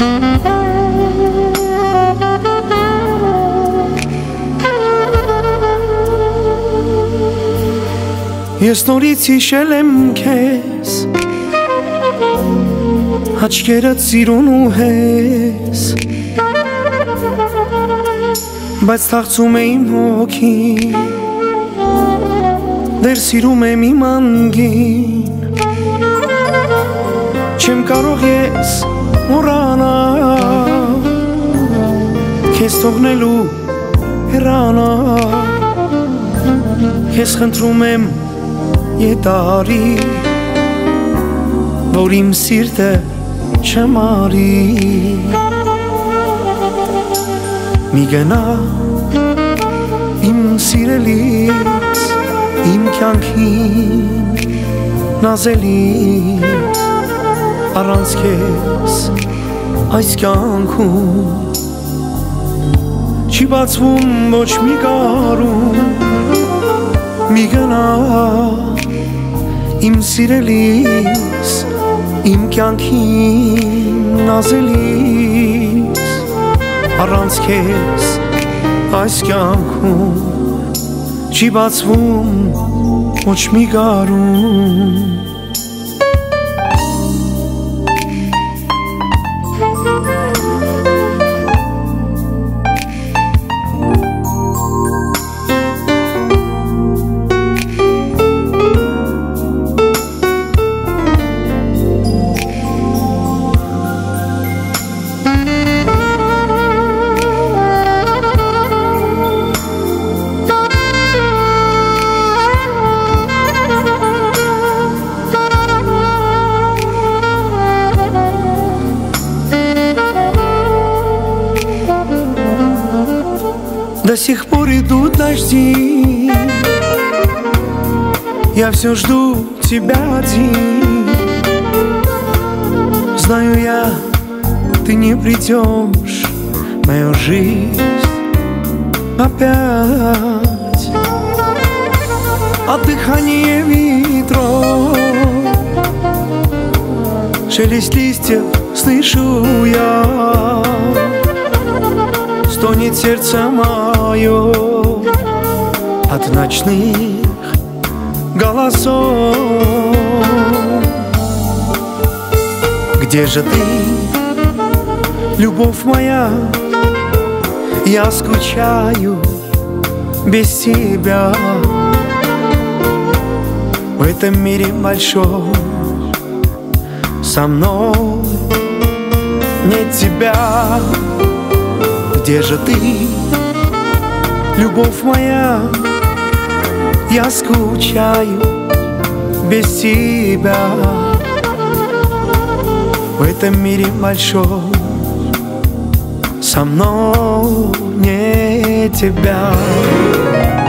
Ես նորից հիշել եմ քեզ, աչքերդ սիրուն ու հեզ, բայց թաղծում է իմ հոգին, դեռ սիրում եմ իմ անգին, չեմ կարող ես մոռանալ, քեզ թողնելու հեռանալ, քեզ խնդրում եմ Ետարի, որ իմ սիրտը չմարի, մի գնա իմ սիրելիս, իմ կյանքին նազելիս, առանց քեզ այս կյանքում չի բացվում ոչ մի կարում, մի գնա իմ սիրելիս, իմ կյանքին նազելիս, առանց քեզ այս կյանքում չի բացվում ոչ մի կարում։ До сих пор идут дожди, я все жду тебя один. Знаю я, ты не придешь в мою жизнь опять. От дыхания ветров, шелест листьев слышу я, стонет сердце мое от ночных голосов. Где же ты, любовь моя? Я скучаю без тебя. В этом мире большом со мной нет тебя. Где же ты, любовь моя? Я скучаю без тебя. В этом мире большом со мной нет тебя.